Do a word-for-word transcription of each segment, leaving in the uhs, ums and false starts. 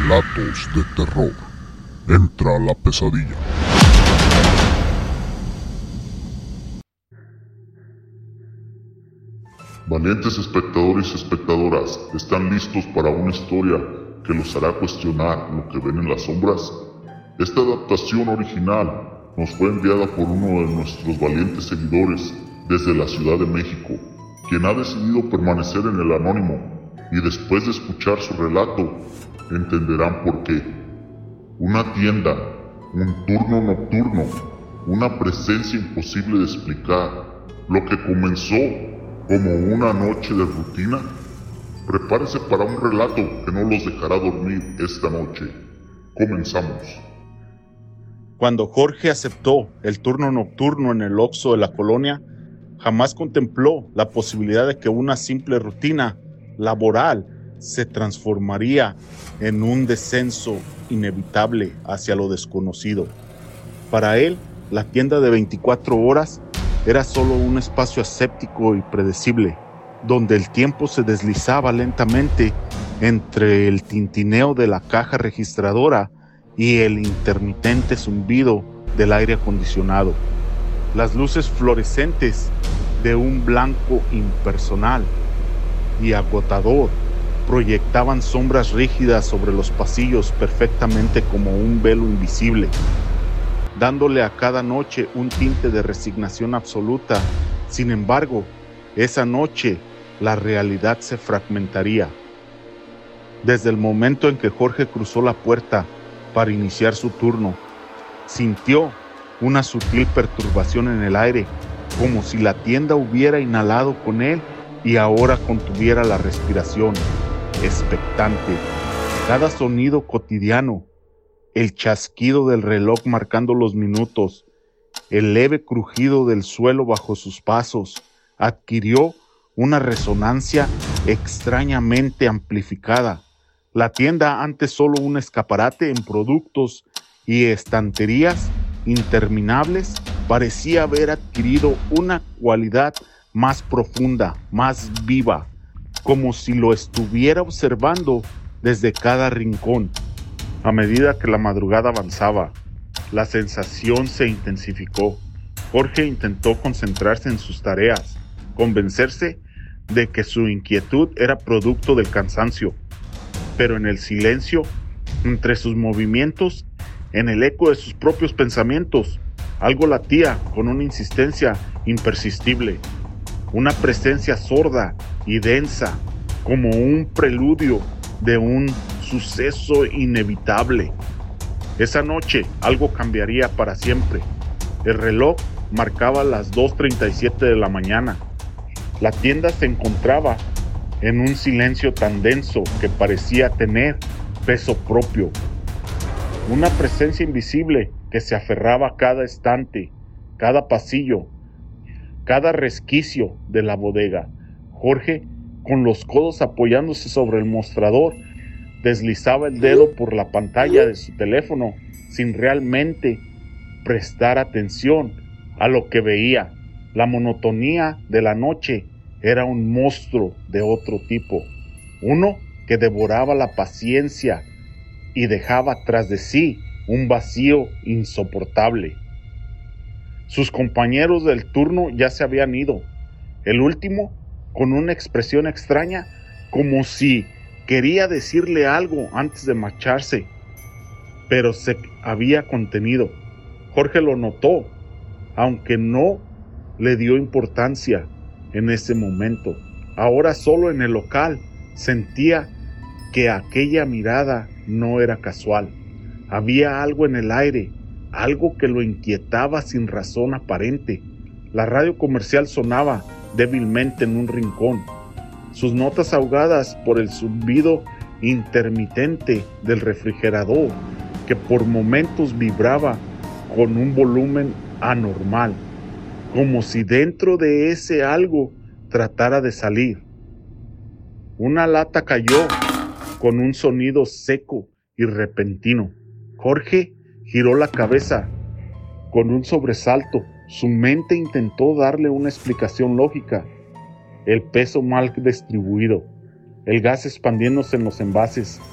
Relatos de terror. Entra la pesadilla. Valientes espectadores y espectadoras, ¿están listos para una historia que los hará cuestionar lo que ven en las sombras? Esta adaptación original nos fue enviada por uno de nuestros valientes seguidores desde la Ciudad de México, quien ha decidido permanecer en el anónimo, y después de escuchar su relato, entenderán por qué. Una tienda, un turno nocturno, una presencia imposible de explicar, lo que comenzó como una noche de rutina. Prepárese para un relato que no los dejará dormir esta noche. Comenzamos. Cuando Jorge aceptó el turno nocturno en el Oxxo de la colonia, jamás contempló la posibilidad de que una simple rutina laboral se transformaría en un descenso inevitable hacia lo desconocido. Para él, la tienda de veinticuatro horas era solo un espacio aséptico y predecible, donde el tiempo se deslizaba lentamente entre el tintineo de la caja registradora y el intermitente zumbido del aire acondicionado. Las luces fluorescentes de un blanco impersonal y agotador proyectaban sombras rígidas sobre los pasillos perfectamente como un velo invisible, dándole a cada noche un tinte de resignación absoluta. Sin embargo, esa noche la realidad se fragmentaría. Desde el momento en que Jorge cruzó la puerta para iniciar su turno, sintió una sutil perturbación en el aire, como si la tienda hubiera inhalado con él y ahora contuviera la respiración, expectante. Cada sonido cotidiano, el chasquido del reloj marcando los minutos, el leve crujido del suelo bajo sus pasos, adquirió una resonancia extrañamente amplificada. La tienda, antes solo un escaparate en productos y estanterías interminables, parecía haber adquirido una cualidad más profunda, más viva, como si lo estuviera observando desde cada rincón. A medida que la madrugada avanzaba, la sensación se intensificó. Jorge intentó concentrarse en sus tareas, convencerse de que su inquietud era producto del cansancio, pero en el silencio, entre sus movimientos, en el eco de sus propios pensamientos, algo latía con una insistencia impersistible, una presencia sorda y densa, como un preludio de un suceso inevitable. Esa noche algo cambiaría para siempre. El reloj marcaba las dos treinta y siete de la mañana. La tienda se encontraba en un silencio tan denso que parecía tener peso propio. Una presencia invisible que se aferraba a cada estante, cada pasillo, cada resquicio de la bodega. Jorge, con los codos apoyándose sobre el mostrador, deslizaba el dedo por la pantalla de su teléfono sin realmente prestar atención a lo que veía. La monotonía de la noche era un monstruo de otro tipo, uno que devoraba la paciencia y dejaba tras de sí un vacío insoportable. Sus compañeros del turno ya se habían ido, el último con una expresión extraña, como si quería decirle algo antes de marcharse, pero se había contenido. Jorge lo notó, aunque no le dio importancia en ese momento. Ahora solo en el local sentía que aquella mirada no era casual. Había algo en el aire, algo que lo inquietaba sin razón aparente. La radio comercial sonaba débilmente en un rincón, sus notas ahogadas por el zumbido intermitente del refrigerador, que por momentos vibraba con un volumen anormal, como si dentro de ese algo tratara de salir. Una lata cayó con un sonido seco y repentino. Jorge giró la cabeza con un sobresalto. Su mente intentó darle una explicación lógica. El peso mal distribuido, el gas expandiéndose en los envases,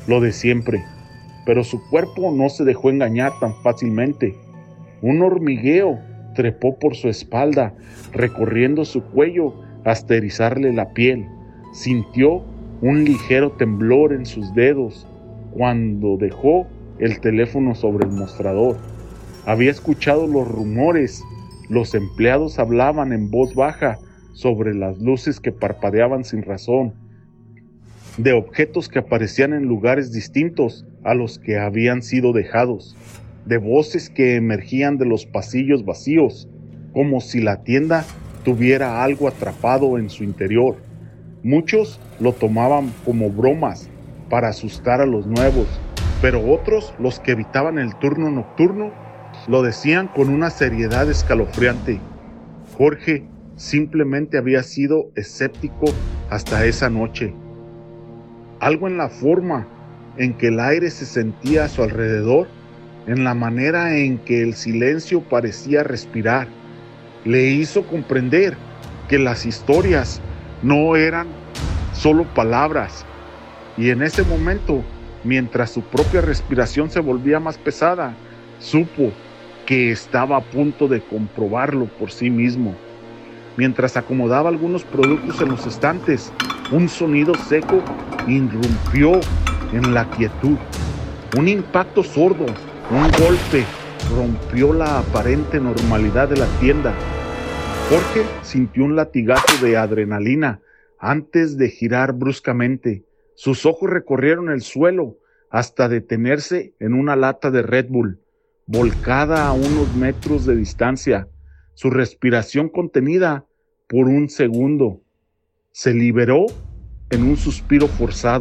lo de siempre, pero su cuerpo no se dejó engañar tan fácilmente. Un hormigueo trepó por su espalda, recorriendo su cuello hasta erizarle la piel. Sintió un ligero temblor en sus dedos cuando dejó el teléfono sobre el mostrador. Había escuchado los rumores. Los empleados hablaban en voz baja sobre las luces que parpadeaban sin razón, de objetos que aparecían en lugares distintos a los que habían sido dejados, de voces que emergían de los pasillos vacíos, como si la tienda tuviera algo atrapado en su interior. Muchos lo tomaban como bromas para asustar a los nuevos, pero otros, los que evitaban el turno nocturno, lo decían con una seriedad escalofriante. Jorge simplemente había sido escéptico hasta esa noche. Algo en la forma en que el aire se sentía a su alrededor, en la manera en que el silencio parecía respirar, le hizo comprender que las historias no eran solo palabras. Y en ese momento, mientras su propia respiración se volvía más pesada, supo que estaba a punto de comprobarlo por sí mismo. Mientras acomodaba algunos productos en los estantes, un sonido seco irrumpió en la quietud. Un impacto sordo, un golpe, rompió la aparente normalidad de la tienda. Jorge sintió un latigazo de adrenalina antes de girar bruscamente. Sus ojos recorrieron el suelo hasta detenerse en una lata de Red Bull, volcada a unos metros de distancia. Su respiración contenida por un segundo se liberó en un suspiro forzado.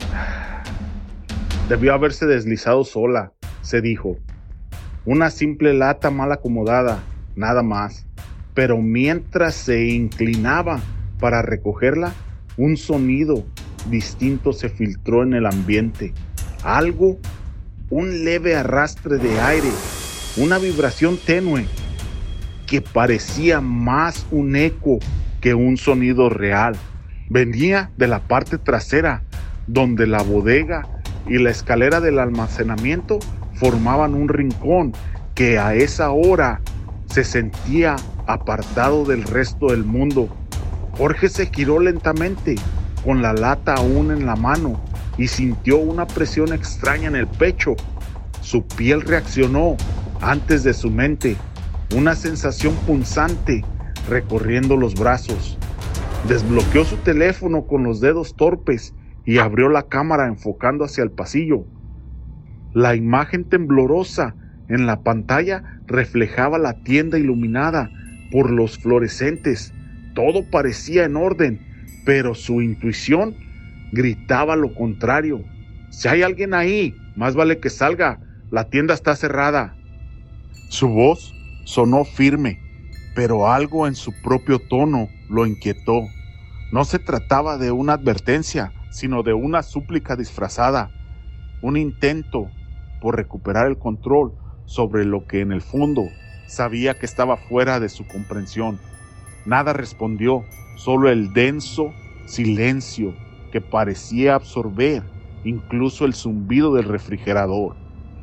Debió haberse deslizado sola, se dijo. Una simple lata mal acomodada, nada más. Pero mientras se inclinaba para recogerla, un sonido distinto se filtró en el ambiente. Algo, un leve arrastre de aire, una vibración tenue que parecía más un eco que un sonido real. Venía de la parte trasera, donde la bodega y la escalera del almacenamiento formaban un rincón que a esa hora se sentía apartado del resto del mundo. Jorge se giró lentamente, con la lata aún en la mano, y sintió una presión extraña en el pecho. Su piel reaccionó antes de su mente, una sensación punzante recorriendo los brazos. Desbloqueó su teléfono con los dedos torpes y abrió la cámara enfocando hacia el pasillo. La imagen temblorosa en la pantalla reflejaba la tienda iluminada por los fluorescentes. Todo parecía en orden, pero su intuición gritaba lo contrario. Si hay alguien ahí, más vale que salga. La tienda está cerrada. Su voz sonó firme, pero algo en su propio tono lo inquietó. No se trataba de una advertencia, sino de una súplica disfrazada, un intento por recuperar el control sobre lo que en el fondo sabía que estaba fuera de su comprensión. Nada respondió, solo el denso silencio que parecía absorber incluso el zumbido del refrigerador.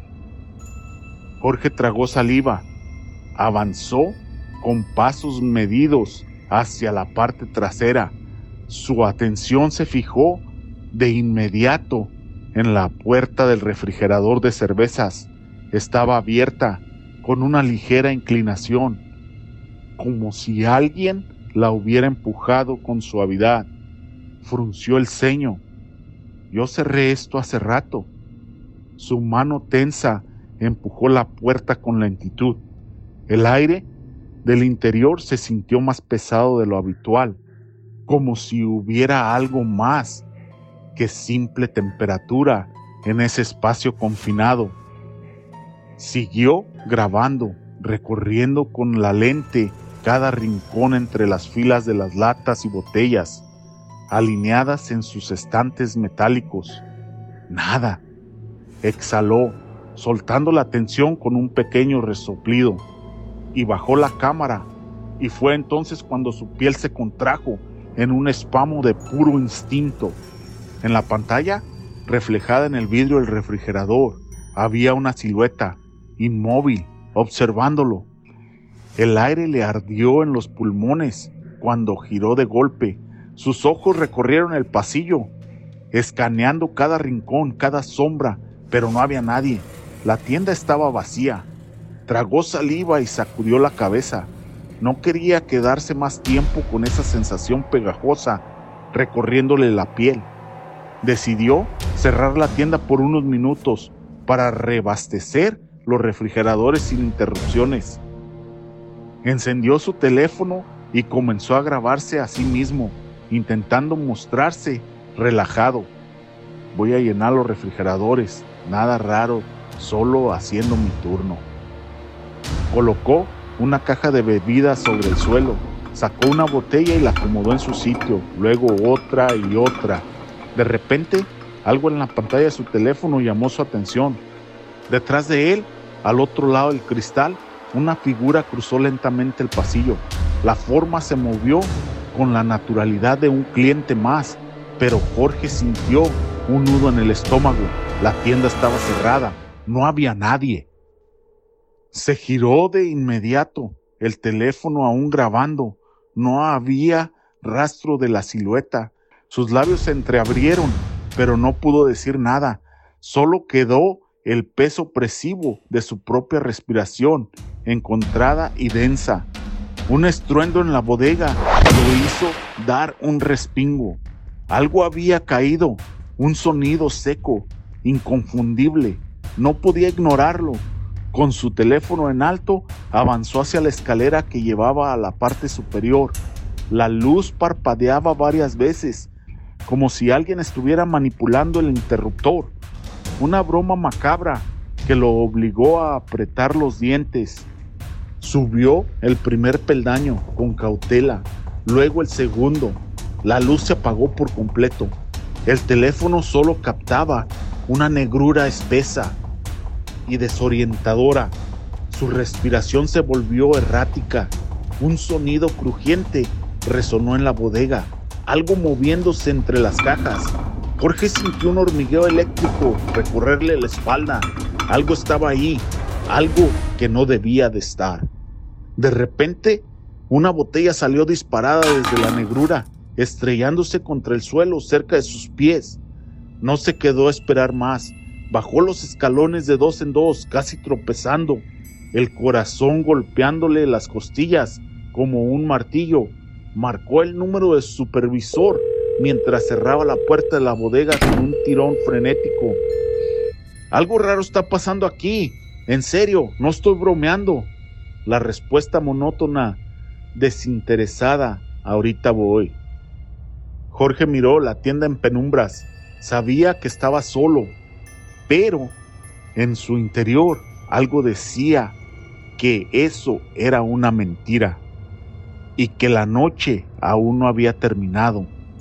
Jorge tragó saliva, avanzó con pasos medidos hacia la parte trasera. Su atención se fijó de inmediato en la puerta del refrigerador de cervezas. Estaba abierta con una ligera inclinación, como si alguien la hubiera empujado con suavidad. Frunció el ceño. Yo cerré esto hace rato. Su mano tensa empujó la puerta con lentitud. El aire del interior se sintió más pesado de lo habitual, como si hubiera algo más que simple temperatura en ese espacio confinado. Siguió grabando, recorriendo con la lente cada rincón entre las filas de las latas y botellas, alineadas en sus estantes metálicos. Nada. Exhaló, soltando la tensión con un pequeño resoplido, y bajó la cámara, y fue entonces cuando su piel se contrajo en un espasmo de puro instinto. En la pantalla reflejada en el vidrio del refrigerador, había una silueta, inmóvil, observándolo. El aire le ardió en los pulmones cuando giró de golpe. Sus ojos recorrieron el pasillo, escaneando cada rincón, cada sombra, pero no había nadie. La tienda estaba vacía. Tragó saliva y sacudió la cabeza. No quería quedarse más tiempo con esa sensación pegajosa recorriéndole la piel. Decidió cerrar la tienda por unos minutos para reabastecer los refrigeradores sin interrupciones. Encendió su teléfono y comenzó a grabarse a sí mismo, intentando mostrarse relajado. Voy a llenar los refrigeradores, nada raro, solo haciendo mi turno. Colocó una caja de bebidas sobre el suelo, sacó una botella y la acomodó en su sitio, luego otra y otra. De repente, algo en la pantalla de su teléfono llamó su atención. Detrás de él, al otro lado del cristal, una figura cruzó lentamente el pasillo. La forma se movió con la naturalidad de un cliente más, pero Jorge sintió un nudo en el estómago. La tienda estaba cerrada, no había nadie. Se giró de inmediato, el teléfono aún grabando. No había rastro de la silueta. Sus labios se entreabrieron, pero no pudo decir nada. Solo quedó el peso opresivo de su propia respiración, encontrada y densa. Un estruendo en la bodega lo hizo dar un respingo. Algo había caído, un sonido seco, inconfundible. No podía ignorarlo. Con su teléfono en alto, avanzó hacia la escalera que llevaba a la parte superior. La luz parpadeaba varias veces, como si alguien estuviera manipulando el interruptor. Una broma macabra que lo obligó a apretar los dientes. Subió el primer peldaño con cautela, luego el segundo. La luz se apagó por completo. El teléfono solo captaba una negrura espesa y desorientadora. Su respiración se volvió errática. Un sonido crujiente resonó en la bodega, algo moviéndose entre las cajas. Jorge sintió un hormigueo eléctrico recorrerle la espalda. Algo estaba ahí, algo que no debía de estar. De repente, una botella salió disparada desde la negrura, estrellándose contra el suelo cerca de sus pies. No se quedó a esperar más. Bajó los escalones de dos en dos, casi tropezando, el corazón golpeándole las costillas como un martillo. Marcó el número de su supervisor mientras cerraba la puerta de la bodega con un tirón frenético. Algo raro está pasando aquí. En serio, no estoy bromeando. La respuesta monótona, desinteresada, ahorita voy. Jorge miró la tienda en penumbras. Sabía que estaba solo, pero en su interior algo decía que eso era una mentira y que la noche aún no había terminado.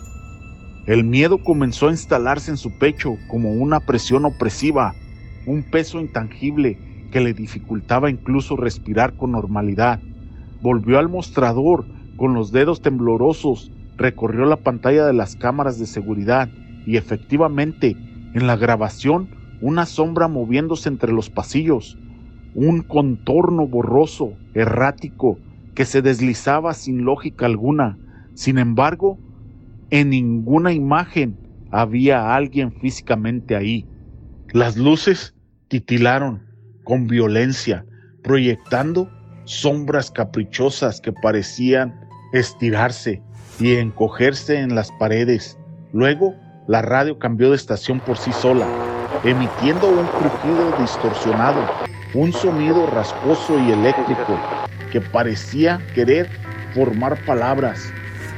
El miedo comenzó a instalarse en su pecho como una presión opresiva, un peso intangible que le dificultaba incluso respirar con normalidad. Volvió al mostrador con los dedos temblorosos, recorrió la pantalla de las cámaras de seguridad y efectivamente, en la grabación, una sombra moviéndose entre los pasillos, un contorno borroso, errático, que se deslizaba sin lógica alguna. Sin embargo, en ninguna imagen había alguien físicamente ahí. Las luces titilaron con violencia, proyectando sombras caprichosas que parecían estirarse y encogerse en las paredes. Luego, la radio cambió de estación por sí sola, emitiendo un crujido distorsionado, un sonido rasposo y eléctrico que parecía querer formar palabras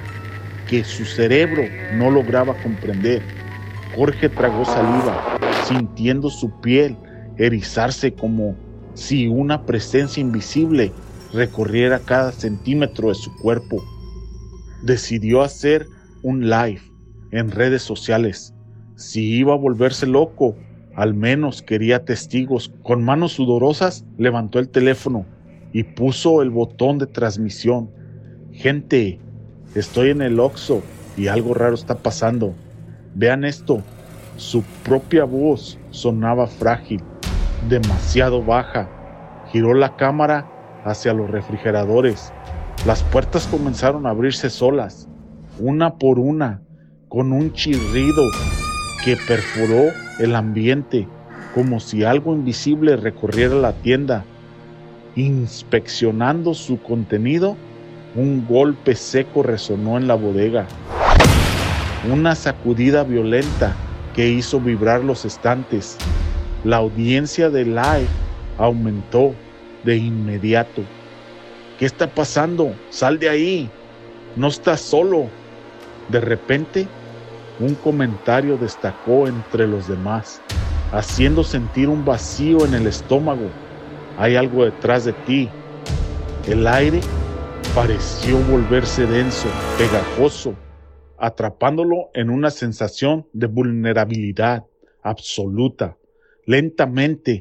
que su cerebro no lograba comprender. Jorge tragó saliva, sintiendo su piel erizarse como si una presencia invisible recorriera cada centímetro de su cuerpo. Decidió hacer un live en redes sociales. Si iba a volverse loco, al menos quería testigos. Con manos sudorosas levantó el teléfono y puso el botón de transmisión. Gente, estoy en el Oxxo y algo raro está pasando. Vean esto. Su propia voz sonaba frágil, demasiado baja. Giró la cámara hacia los refrigeradores. Las puertas comenzaron a abrirse solas, una por una, con un chirrido que perforó el ambiente, como si algo invisible recorriera la tienda. Inspeccionando su contenido, un golpe seco resonó en la bodega. Una sacudida violenta que hizo vibrar los estantes. La audiencia de live aumentó de inmediato. ¿Qué está pasando? ¡Sal de ahí! ¡No estás solo! De repente, un comentario destacó entre los demás, haciendo sentir un vacío en el estómago. Hay algo detrás de ti. El aire pareció volverse denso, pegajoso, atrapándolo en una sensación de vulnerabilidad absoluta. Lentamente,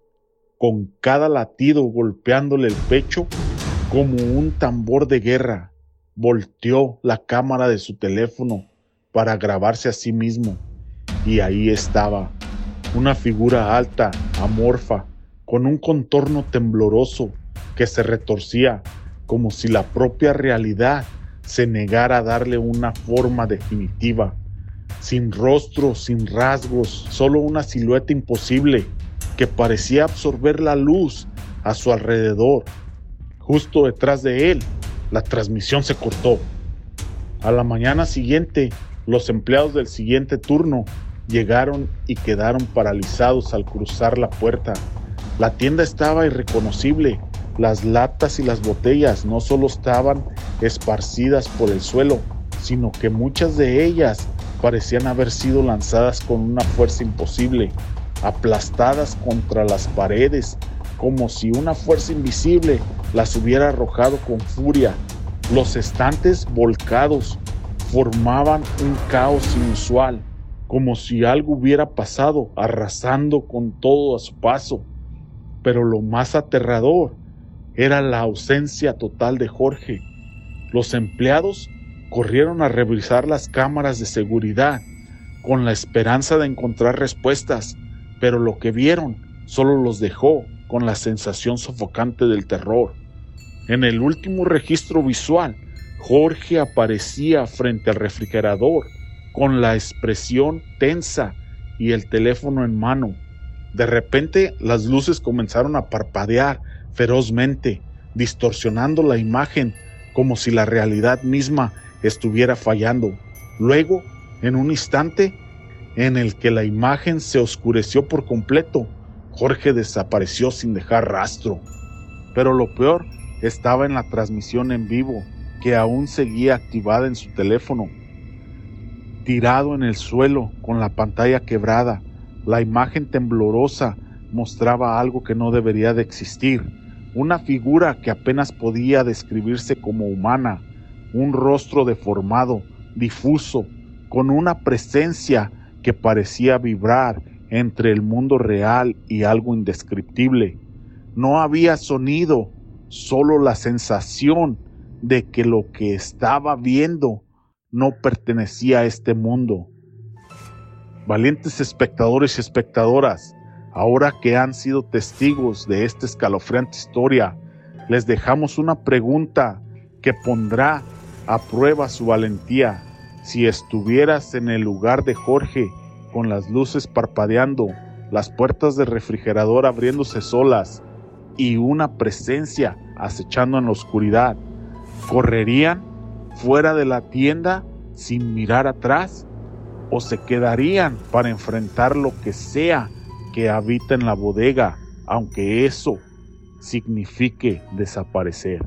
con cada latido golpeándole el pecho como un tambor de guerra, volteó la cámara de su teléfono para grabarse a sí mismo. Y ahí estaba, una figura alta, amorfa, con un contorno tembloroso que se retorcía como si la propia realidad se negara a darle una forma definitiva. Sin rostro, sin rasgos, solo una silueta imposible que parecía absorber la luz a su alrededor. Justo detrás de él, la transmisión se cortó. A la mañana siguiente, los empleados del siguiente turno llegaron y quedaron paralizados al cruzar la puerta. La tienda estaba irreconocible. Las latas y las botellas no solo estaban esparcidas por el suelo, sino que muchas de ellas parecían haber sido lanzadas con una fuerza imposible, aplastadas contra las paredes, como si una fuerza invisible las hubiera arrojado con furia. Los estantes volcados formaban un caos inusual, como si algo hubiera pasado, arrasando con todo a su paso. Pero lo más aterrador era la ausencia total de Jorge. Los empleados corrieron a revisar las cámaras de seguridad con la esperanza de encontrar respuestas, pero lo que vieron solo los dejó con la sensación sofocante del terror. En el último registro visual, Jorge aparecía frente al refrigerador con la expresión tensa y el teléfono en mano. De repente, las luces comenzaron a parpadear ferozmente, distorsionando la imagen como si la realidad misma estuviera fallando. Luego, en un instante en el que la imagen se oscureció por completo, Jorge desapareció sin dejar rastro. Pero lo peor estaba en la transmisión en vivo, que aún seguía activada en su teléfono. Tirado en el suelo, con la pantalla quebrada, la imagen temblorosa mostraba algo que no debería de existir. Una figura que apenas podía describirse como humana, un rostro deformado, difuso, con una presencia que parecía vibrar entre el mundo real y algo indescriptible. No había sonido, solo la sensación de que lo que estaba viendo no pertenecía a este mundo. Valientes espectadores y espectadoras, ahora que han sido testigos de esta escalofriante historia, les dejamos una pregunta que pondrá a prueba su valentía. Si estuvieras en el lugar de Jorge, con las luces parpadeando, las puertas del refrigerador abriéndose solas y una presencia acechando en la oscuridad, ¿correrían fuera de la tienda sin mirar atrás? ¿O se quedarían para enfrentar lo que sea que habita en la bodega, aunque eso signifique desaparecer?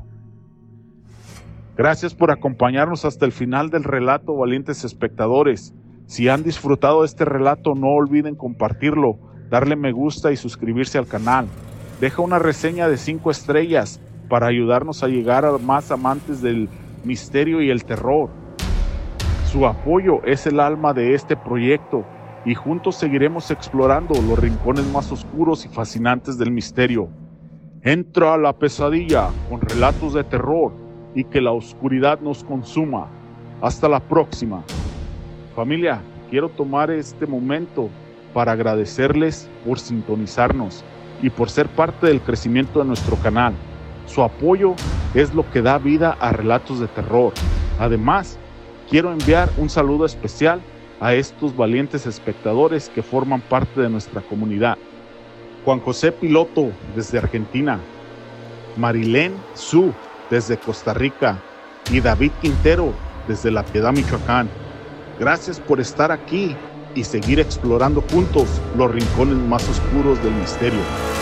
Gracias por acompañarnos hasta el final del relato, valientes espectadores. Si han disfrutado de este relato, no olviden compartirlo, darle me gusta y suscribirse al canal. Deja una reseña de cinco estrellas para ayudarnos a llegar a más amantes del misterio y el terror. Su apoyo es el alma de este proyecto y juntos seguiremos explorando los rincones más oscuros y fascinantes del misterio. Entra a la pesadilla con relatos de terror y que la oscuridad nos consuma. Hasta la próxima. Familia, quiero tomar este momento para agradecerles por sintonizarnos y por ser parte del crecimiento de nuestro canal. Su apoyo es lo que da vida a Relatos de Terror. Además, quiero enviar un saludo especial a estos valientes espectadores que forman parte de nuestra comunidad. Juan José Piloto, desde Argentina. Marilén Su, desde Costa Rica. Y David Quintero, desde La Piedad, Michoacán. Gracias por estar aquí y seguir explorando juntos los rincones más oscuros del misterio.